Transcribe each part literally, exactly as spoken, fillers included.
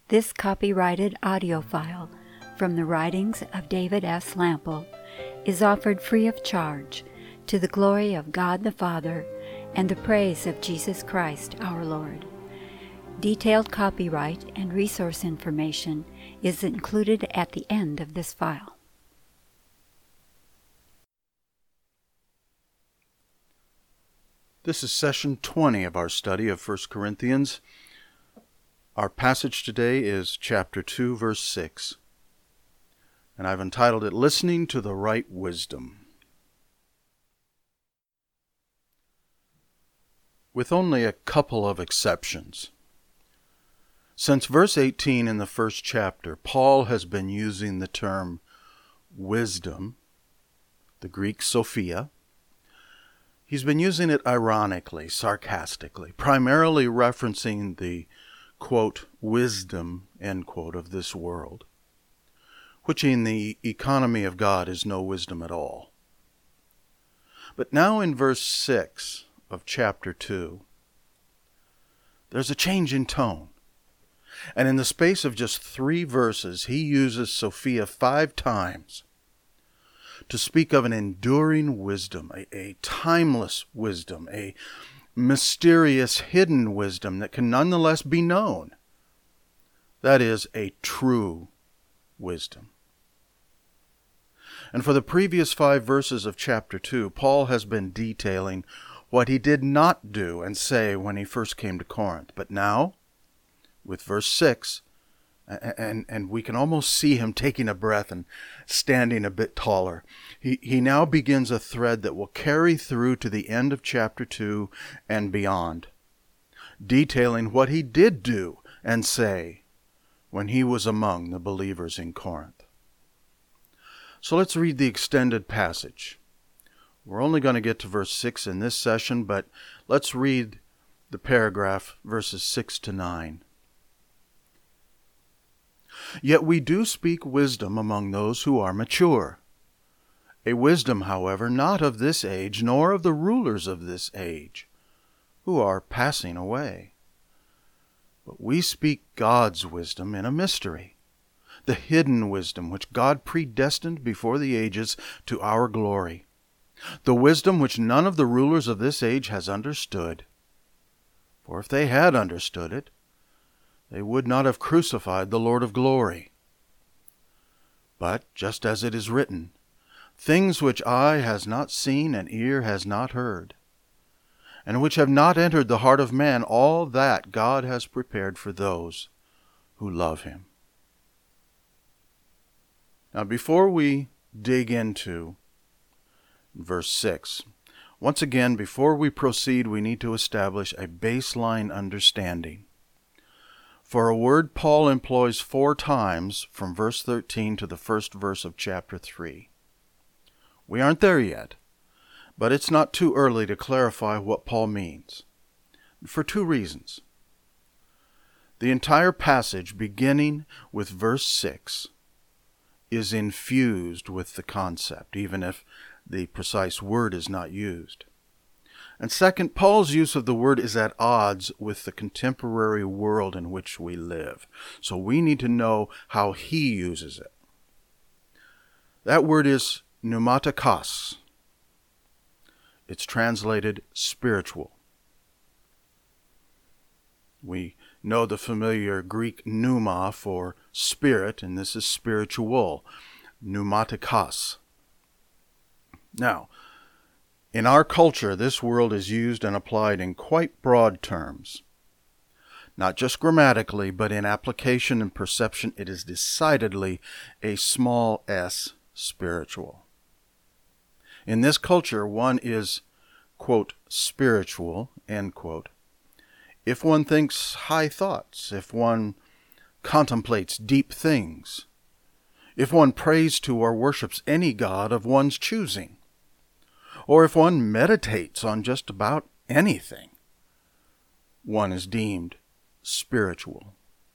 This copyrighted audio file from the writings of David S. Lample is offered free of charge to the glory of God the Father and the praise of Jesus Christ our Lord. Detailed copyright and resource information is included at the end of this file. This is session twenty of our study of First Corinthians. Our passage today is chapter two, verse six, and I've entitled it, Listening to the Right Wisdom. With only a couple of exceptions. Since verse eighteen in the first chapter, Paul has been using the term wisdom, the Greek Sophia. He's been using it ironically, sarcastically, primarily referencing the, quote, wisdom, end quote, of this world, which in the economy of God is no wisdom at all. But now in verse six of chapter two, there's a change in tone. And in the space of just three verses, he uses Sophia five times to speak of an enduring wisdom, a, a timeless wisdom, a mysterious hidden wisdom that can nonetheless be known. That is, a true wisdom. And for the previous five verses of chapter two, Paul has been detailing what he did not do and say when he first came to Corinth. But now, with verse six, and, and we can almost see him taking a breath and standing a bit taller. He, he now begins a thread that will carry through to the end of chapter two and beyond, detailing what he did do and say when he was among the believers in Corinth. So let's read the extended passage. We're only going to get to verse six in this session, but let's read the paragraph, verses six to nine. Yet we do speak wisdom among those who are mature. A wisdom, however, not of this age, nor of the rulers of this age, who are passing away. But we speak God's wisdom in a mystery, the hidden wisdom which God predestined before the ages to our glory, the wisdom which none of the rulers of this age has understood. For if they had understood it, they would not have crucified the Lord of glory. But, just as it is written, things which eye has not seen and ear has not heard, and which have not entered the heart of man, all that God has prepared for those who love him. Now, before we dig into verse six, once again, before we proceed, we need to establish a baseline understanding. For a word Paul employs four times from verse thirteen to the first verse of chapter three. We aren't there yet, but it's not too early to clarify what Paul means, for two reasons. The entire passage, beginning with verse six, is infused with the concept, even if the precise word is not used. And second, Paul's use of the word is at odds with the contemporary world in which we live. So we need to know how he uses it. That word is pneumatikos. It's translated spiritual. We know the familiar Greek pneuma for spirit, and this is spiritual, pneumatikos. Now, in our culture, this word is used and applied in quite broad terms. Not just grammatically, but in application and perception, it is decidedly a small s spiritual. In this culture, one is, quote, spiritual, end quote, if one thinks high thoughts, if one contemplates deep things, if one prays to or worships any god of one's choosing, or if one meditates on just about anything, one is deemed spiritual.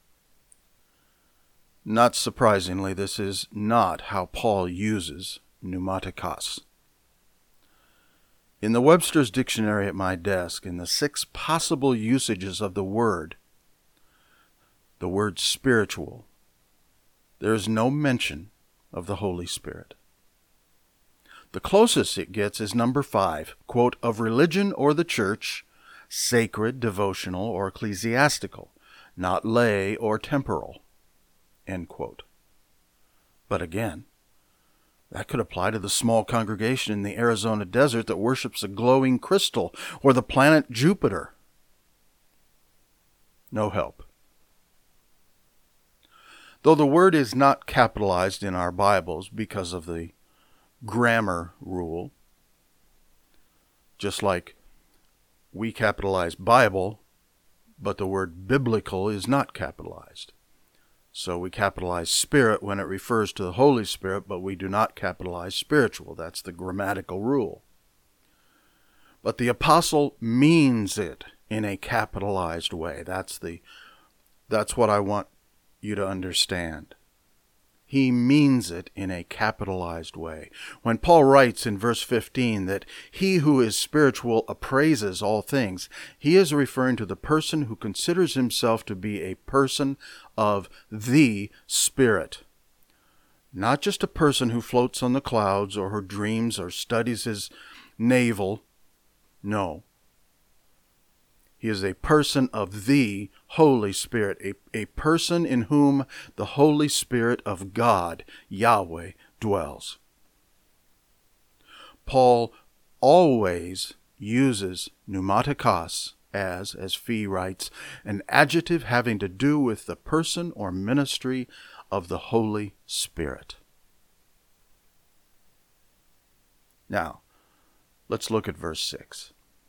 Not surprisingly, this is not how Paul uses pneumatikos. In the Webster's Dictionary at my desk, in the six possible usages of the word, the word spiritual, there is no mention of the Holy Spirit. The closest it gets is number five, quote, of religion or the church, sacred, devotional, or ecclesiastical, not lay or temporal, end quote. But again, that could apply to the small congregation in the Arizona desert that worships a glowing crystal or the planet Jupiter. No help. Though the word is not capitalized in our Bibles because of the grammar rule, just like we capitalize Bible, but the word biblical is not capitalized. So we capitalize Spirit when it refers to the Holy Spirit, but we do not capitalize spiritual. That's the grammatical rule. But the apostle means it in a capitalized way. That's the that's what I want you to understand. He means it in a capitalized way. When Paul writes in verse fifteen that he who is spiritual appraises all things, he is referring to the person who considers himself to be a person of the Spirit. Not just a person who floats on the clouds or who dreams or studies his navel. No. He is a person of the Holy Spirit, a, a person in whom the Holy Spirit of God, Yahweh, dwells. Paul always uses pneumatikos as, as Fee writes, an adjective having to do with the person or ministry of the Holy Spirit. Now, let's look at verse six.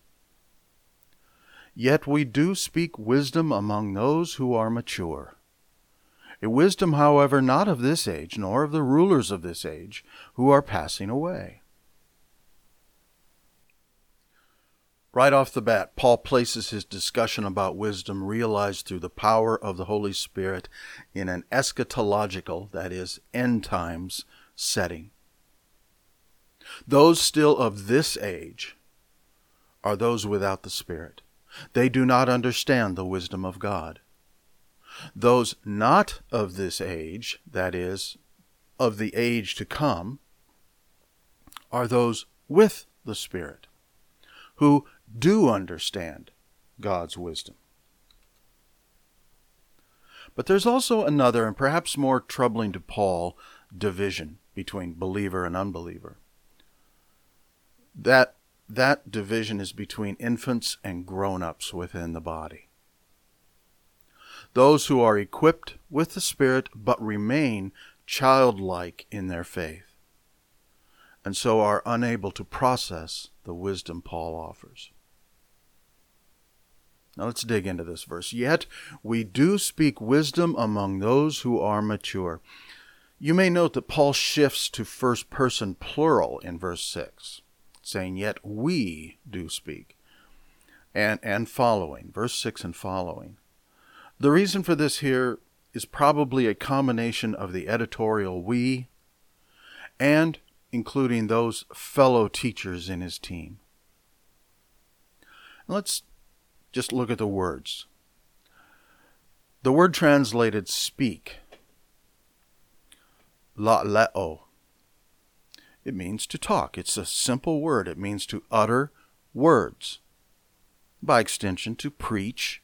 Yet we do speak wisdom among those who are mature. A wisdom, however, not of this age, nor of the rulers of this age, who are passing away. Right off the bat, Paul places his discussion about wisdom realized through the power of the Holy Spirit in an eschatological, that is, end times, setting. Those still of this age are those without the Spirit. They do not understand the wisdom of God. Those not of this age, that is, of the age to come, are those with the Spirit, who do understand God's wisdom. But there's also another, and perhaps more troubling to Paul, division between believer and unbeliever. That That division is between infants and grown-ups within the body. Those who are equipped with the Spirit but remain childlike in their faith, and so are unable to process the wisdom Paul offers. Now let's dig into this verse. Yet we do speak wisdom among those who are mature. You may note that Paul shifts to first person plural in verse six. Saying, yet we do speak, and, and following, verse six and following. The reason for this here is probably a combination of the editorial we and including those fellow teachers in his team. Let's just look at the words. The word translated speak, la'leo, it means to talk. It's a simple word. It means to utter words. By extension, to preach.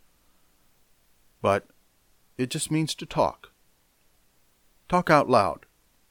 But it just means to talk. Talk out loud.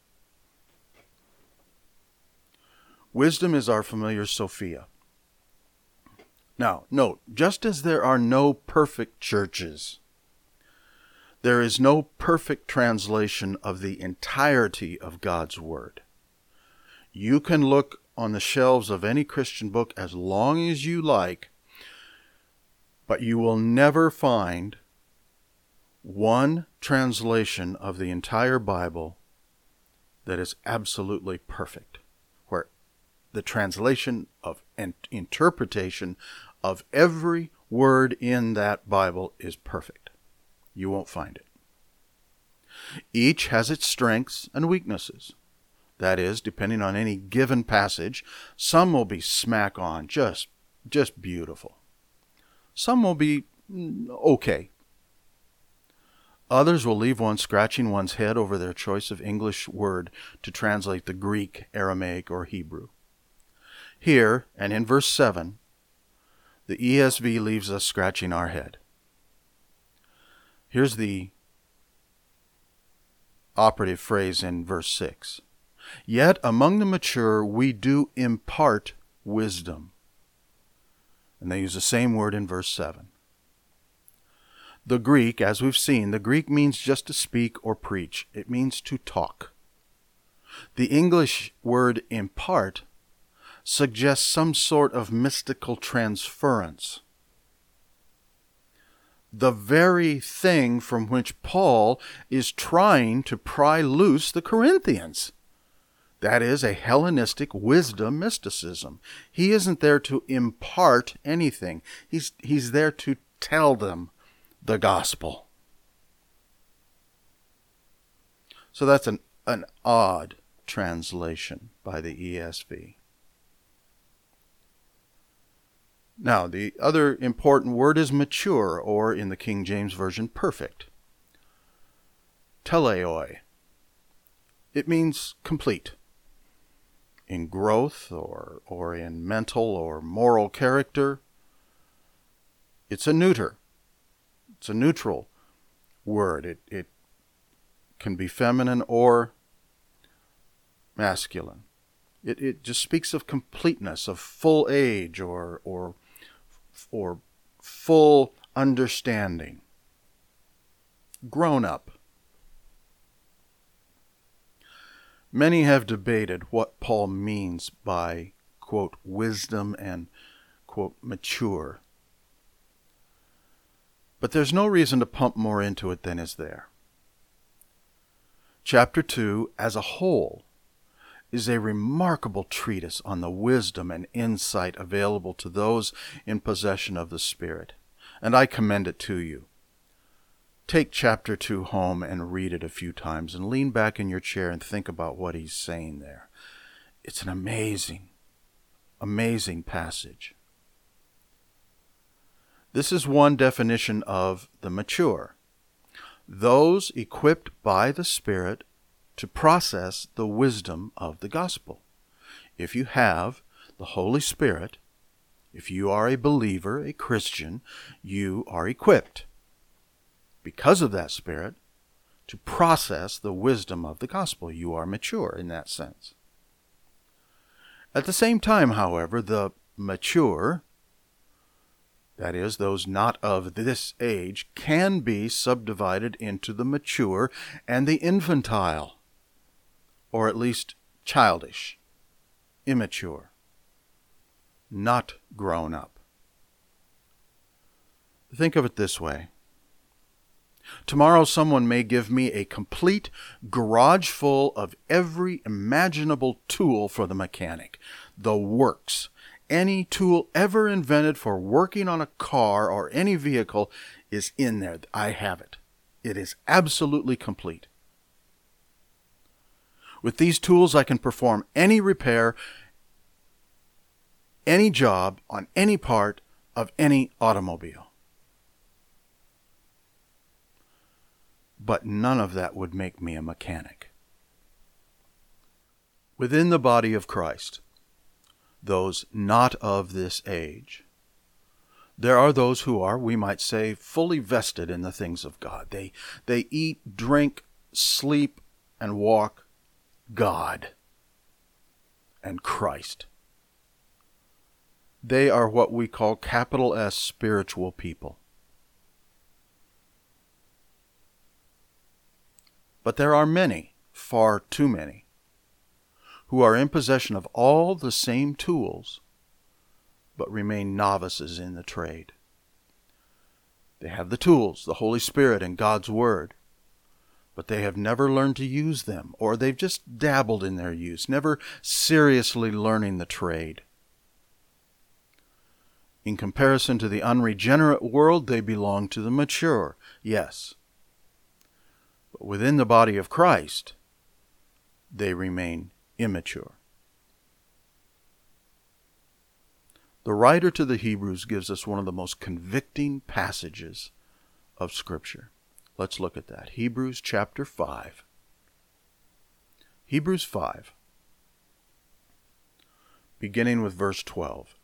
Wisdom is our familiar Sophia. Now, note, just as there are no perfect churches, there is no perfect translation of the entirety of God's Word. You can look on the shelves of any Christian book as long as you like, but you will never find one translation of the entire Bible that is absolutely perfect, where the translation of and interpretation of every word in that Bible is perfect. You won't find it. Each has its strengths and weaknesses. That is, depending on any given passage, some will be smack on, just, just beautiful. Some will be okay. Others will leave one scratching one's head over their choice of English word to translate the Greek, Aramaic, or Hebrew. Here, and in verse seven, the E S V leaves us scratching our head. Here's the operative phrase in verse six. Yet among the mature we do impart wisdom. And they use the same word in verse seven. The Greek, as we've seen, the Greek means just to speak or preach. It means to talk. The English word impart suggests some sort of mystical transference. The very thing from which Paul is trying to pry loose the Corinthians. That is a Hellenistic wisdom mysticism. He isn't there to impart anything. He's, he's there to tell them the gospel. So that's an, an odd translation by the E S V. Now, the other important word is mature, or in the King James Version, perfect. Teleoi. It means complete. In growth, or, or in mental or moral character. It's a neuter. It's a neutral word. It, it can be feminine or masculine. It, it just speaks of completeness, of full age, or, or, or full understanding. Grown up. Many have debated what Paul means by, quote, wisdom and, quote, mature. But there's no reason to pump more into it than is there. Chapter two, as a whole, is a remarkable treatise on the wisdom and insight available to those in possession of the Spirit, and I commend it to you. Take chapter two home and read it a few times and lean back in your chair and think about what he's saying there. It's an amazing, amazing passage. This is one definition of the mature. Those equipped by the Spirit to process the wisdom of the gospel. If you have the Holy Spirit, if you are a believer, a Christian, you are equipped, because of that Spirit, to process the wisdom of the gospel. You are mature in that sense. At the same time, however, the mature, that is, those not of this age, can be subdivided into the mature and the infantile, or at least childish, immature, not grown up. Think of it this way. Tomorrow someone may give me a complete garage full of every imaginable tool for the mechanic, the works. Any tool ever invented for working on a car or any vehicle is in there. I have it. It is absolutely complete. With these tools, I can perform any repair, any job on any part of any automobile. But none of that would make me a mechanic. Within the body of Christ, those not of this age, there are those who are, we might say, fully vested in the things of God. They, they eat, drink, sleep, and walk God and Christ. They are what we call capital S spiritual people. But there are many, far too many, who are in possession of all the same tools, but remain novices in the trade. They have the tools, the Holy Spirit and God's Word, but they have never learned to use them, or they've just dabbled in their use, never seriously learning the trade. In comparison to the unregenerate world, they belong to the mature, yes. But within the body of Christ, they remain immature. The writer to the Hebrews gives us one of the most convicting passages of Scripture. Let's look at that. Hebrews chapter five. Hebrews five, beginning with verse twelve.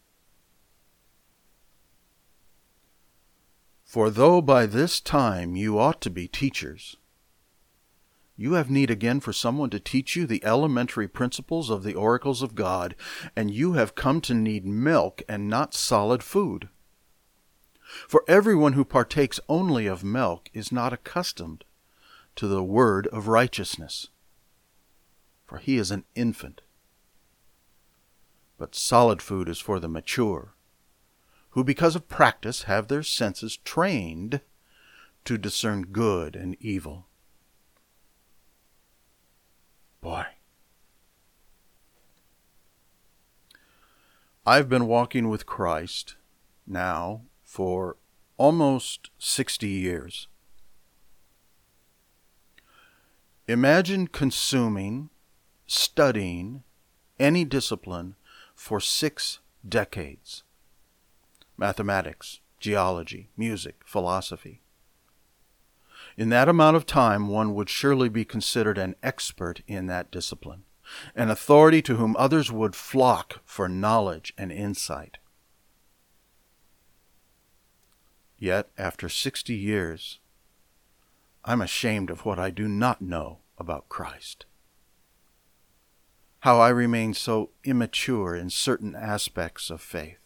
For though by this time you ought to be teachers, you have need again for someone to teach you the elementary principles of the oracles of God, and you have come to need milk and not solid food. For everyone who partakes only of milk is not accustomed to the word of righteousness, for he is an infant. But solid food is for the mature, who because of practice have their senses trained to discern good and evil. Boy, I've been walking with Christ now for almost sixty years. Imagine consuming, studying any discipline for six decades. Mathematics, geology, music, philosophy. In that amount of time, one would surely be considered an expert in that discipline, an authority to whom others would flock for knowledge and insight. Yet, after sixty years, I'm ashamed of what I do not know about Christ. How I remain so immature in certain aspects of faith.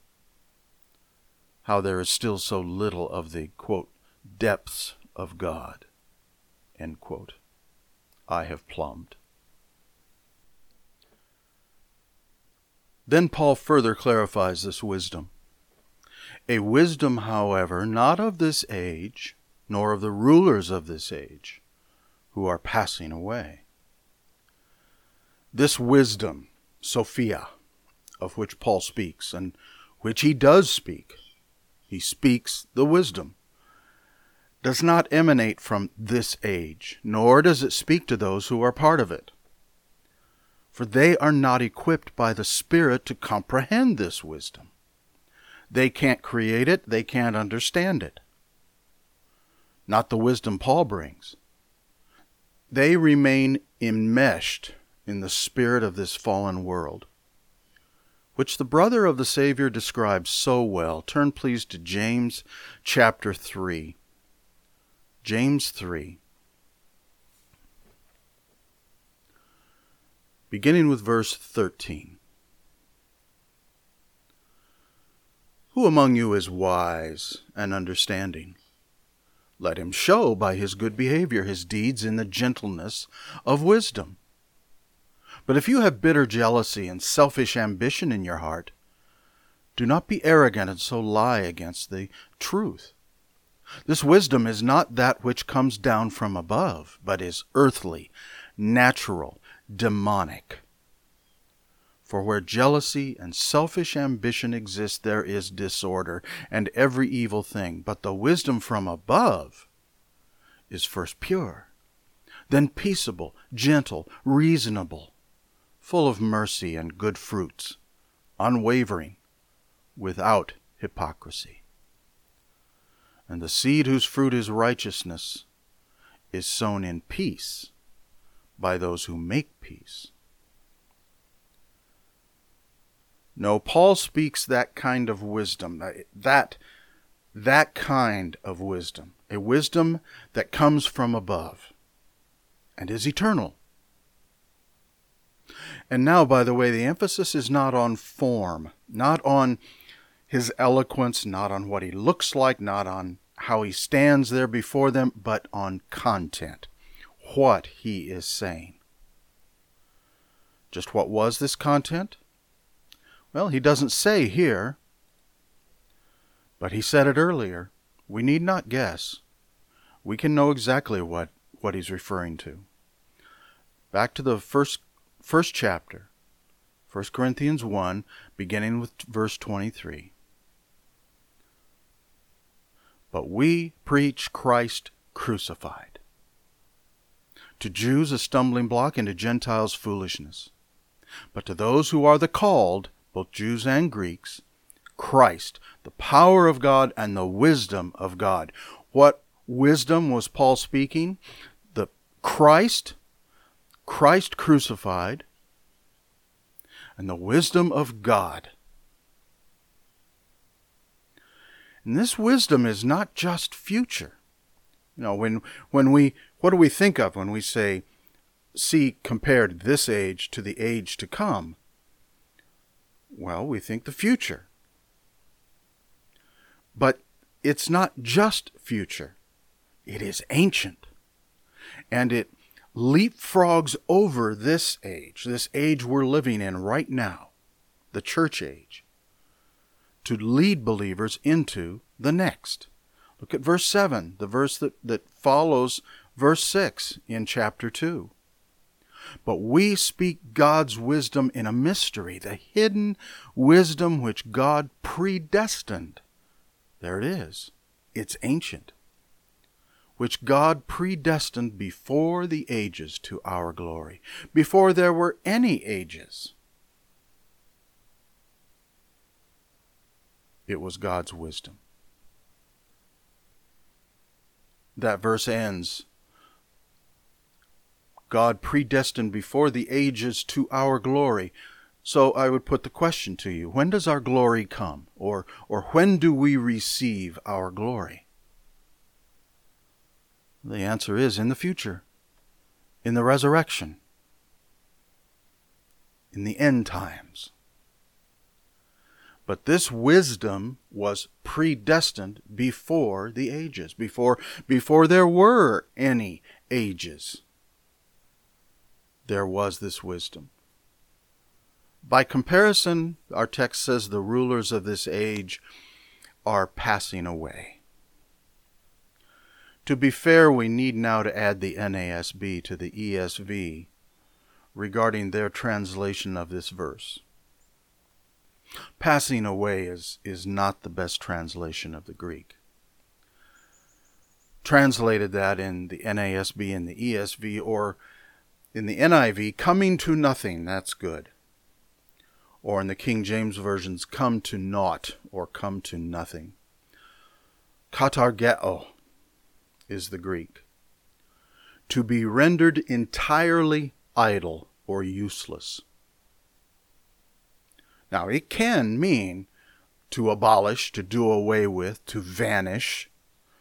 How there is still so little of the, quote, depths of God, end quote, I have plumbed. Then Paul further clarifies this wisdom. A wisdom, however, not of this age, nor of the rulers of this age, who are passing away. This wisdom, Sophia, of which Paul speaks, and which he does speak, he speaks the wisdom, does not emanate from this age, nor does it speak to those who are part of it. For they are not equipped by the Spirit to comprehend this wisdom. They can't create it, they can't understand it. Not the wisdom Paul brings. They remain enmeshed in the spirit of this fallen world, which the brother of the Savior describes so well. Turn please to James chapter three. James three, beginning with verse thirteen. Who among you is wise and understanding? Let him show by his good behavior his deeds in the gentleness of wisdom. But if you have bitter jealousy and selfish ambition in your heart, do not be arrogant and so lie against the truth. This wisdom is not that which comes down from above, but is earthly, natural, demonic. For where jealousy and selfish ambition exist, there is disorder and every evil thing. But the wisdom from above is first pure, then peaceable, gentle, reasonable, full of mercy and good fruits, unwavering, without hypocrisy. And the seed whose fruit is righteousness is sown in peace by those who make peace. No, Paul speaks that kind of wisdom, that, that kind of wisdom, a wisdom that comes from above and is eternal. And now, by the way, the emphasis is not on form, not on his eloquence, not on what he looks like, not on how he stands there before them, but on content, what he is saying. Just what was this content? Well, he doesn't say here, but he said it earlier. We need not guess. We can know exactly what, what he's referring to. Back to the first, first chapter, First Corinthians one, beginning with verse twenty-three. But we preach Christ crucified. To Jews a stumbling block, and to Gentiles foolishness. But to those who are the called, both Jews and Greeks, Christ, the power of God and the wisdom of God. What wisdom was Paul speaking? The Christ, Christ crucified, and the wisdom of God. And this wisdom is not just future. You know, when when we, what do we think of when we say, see, compared this age to the age to come? Well, we think the future. But it's not just future. It is ancient. And it leapfrogs over this age, this age we're living in right now, the church age, to lead believers into the next. Look at verse seven, the verse that, that follows verse six in chapter two. But we speak God's wisdom in a mystery, the hidden wisdom which God predestined. There it is. It's ancient. Which God predestined before the ages to our glory, before there were any ages. It was God's wisdom. That verse ends, God predestined before the ages to our glory. So I would put the question to you, when does our glory come? Or, or when do we receive our glory? The answer is in the future, in the resurrection, in the end times. But this wisdom was predestined before the ages, before, before there were any ages. There was this wisdom. By comparison, our text says the rulers of this age are passing away. To be fair, we need now to add the N A S B to the E S V regarding their translation of this verse. Passing away is, is not the best translation of the Greek. Translated that in the N A S B and the E S V, or in the N I V, coming to nothing, that's good. Or in the King James versions, come to naught or come to nothing. Katargeo is the Greek. To be rendered entirely idle or useless. Now, it can mean to abolish, to do away with, to vanish.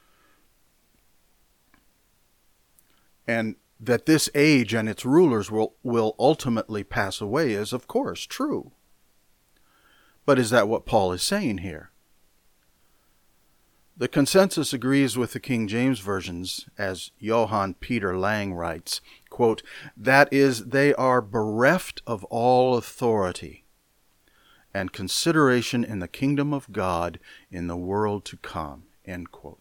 And that this age and its rulers will, will ultimately pass away is, of course, true. But is that what Paul is saying here? The consensus agrees with the King James versions, as Johann Peter Lang writes, quote, that is, they are bereft of all authority and consideration in the kingdom of God in the world to come, end quote.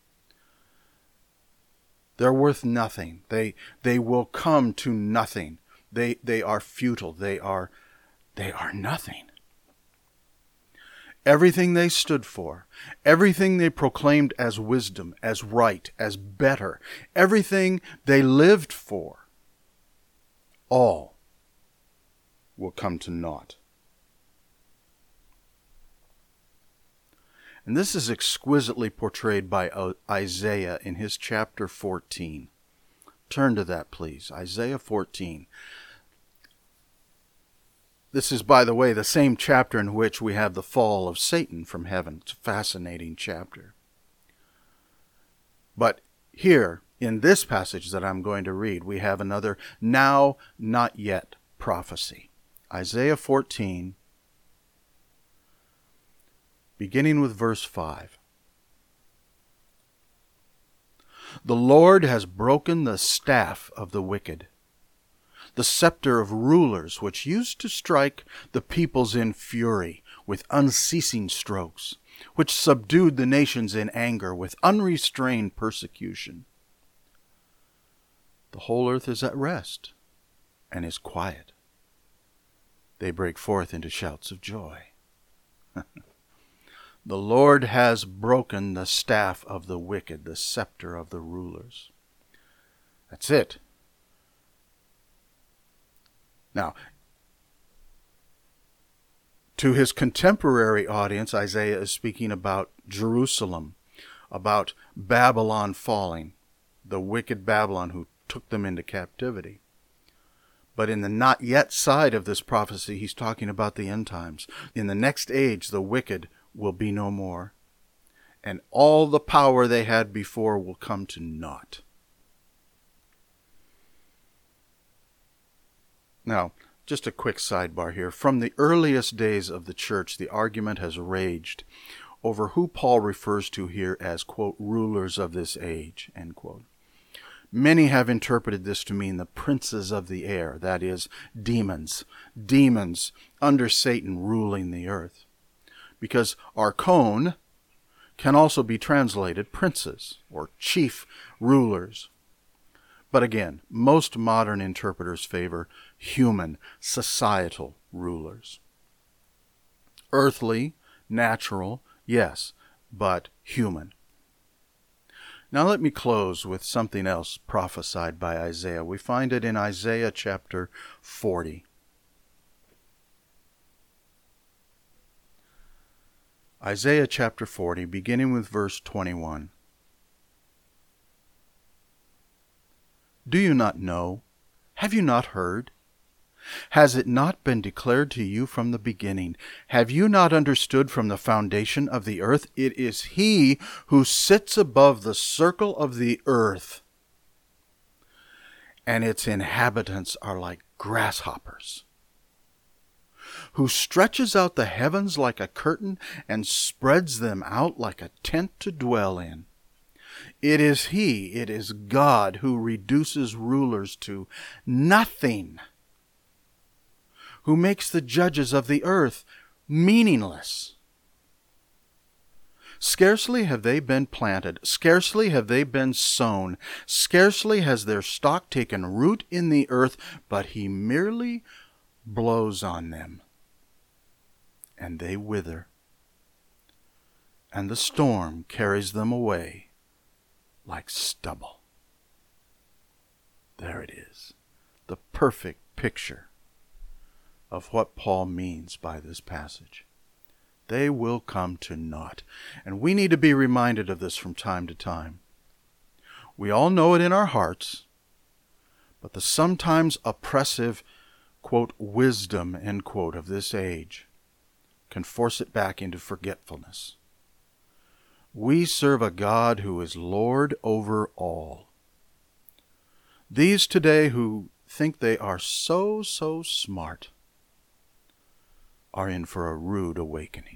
They're worth nothing. They they will come to nothing. They they are futile. They are they are nothing. Everything they stood for, everything they proclaimed as wisdom, as right, as better, everything they lived for, all will come to naught. And this is exquisitely portrayed by Isaiah in his chapter fourteen. Turn to that, please. Isaiah fourteen. This is, by the way, the same chapter in which we have the fall of Satan from heaven. It's a fascinating chapter. But here, in this passage that I'm going to read, we have another now, not yet prophecy. Isaiah fourteen, beginning with verse five. The Lord has broken the staff of the wicked, the scepter of rulers which used to strike the peoples in fury with unceasing strokes, which subdued the nations in anger with unrestrained persecution. The whole earth is at rest and is quiet. They break forth into shouts of joy. The Lord has broken the staff of the wicked, the scepter of the rulers. That's it. Now, to his contemporary audience, Isaiah is speaking about Jerusalem, about Babylon falling, the wicked Babylon who took them into captivity. But in the not yet side of this prophecy, he's talking about the end times. In the next age, the wicked will be no more, and all the power they had before will come to naught. Now, just a quick sidebar here. From the earliest days of the church, the argument has raged over who Paul refers to here as, quote, rulers of this age, end quote. Many have interpreted this to mean the princes of the air, that is, demons, demons under Satan ruling the earth. Because archon can also be translated princes or chief rulers. But again, most modern interpreters favor human, societal rulers. Earthly, natural, yes, but human. Now let me close with something else prophesied by Isaiah. We find it in Isaiah chapter forty. Isaiah chapter forty, beginning with verse twenty-one. Do you not know? Have you not heard? Has it not been declared to you from the beginning? Have you not understood from the foundation of the earth? It is He who sits above the circle of the earth, and its inhabitants are like grasshoppers, who stretches out the heavens like a curtain and spreads them out like a tent to dwell in. It is He, it is God, who reduces rulers to nothing, who makes the judges of the earth meaningless. Scarcely have they been planted, scarcely have they been sown, scarcely has their stalk taken root in the earth, but He merely blows on them, and they wither, and the storm carries them away like stubble. There it is, the perfect picture of what Paul means by this passage. They will come to naught. And we need to be reminded of this from time to time. We all know it in our hearts, but the sometimes oppressive, quote, wisdom, end quote, of this age can force it back into forgetfulness. We serve a God who is Lord over all. These today who think they are so, so smart are in for a rude awakening.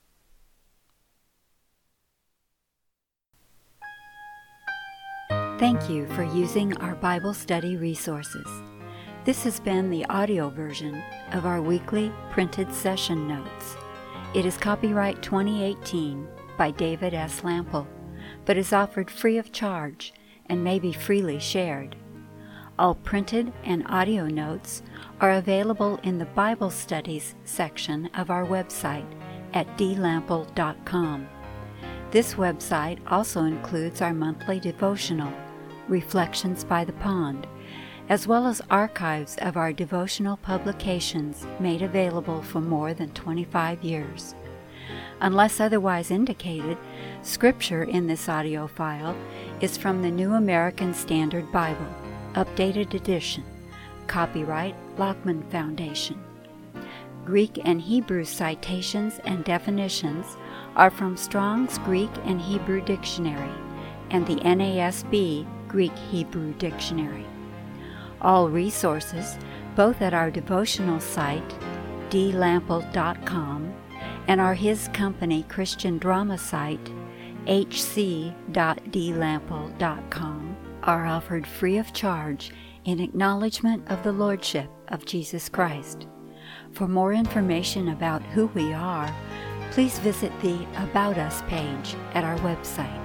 Thank you for using our Bible study resources. This has been the audio version of our weekly printed session notes. It is copyright twenty eighteen by David S. Lample, but is offered free of charge and may be freely shared. All printed and audio notes are available in the Bible Studies section of our website at d lample dot com. This website also includes our monthly devotional, Reflections by the Pond, as well as archives of our devotional publications made available for more than twenty-five years. Unless otherwise indicated, scripture in this audio file is from the New American Standard Bible, Updated Edition, copyright Lockman Foundation. Greek and Hebrew citations and definitions are from Strong's Greek and Hebrew Dictionary and the N A S B Greek-Hebrew Dictionary. All resources, both at our devotional site, d lample dot com, and our His Company Christian drama site, h c dot d lample dot com, are offered free of charge in acknowledgement of the Lordship of Jesus Christ. For more information about who we are, please visit the About Us page at our website.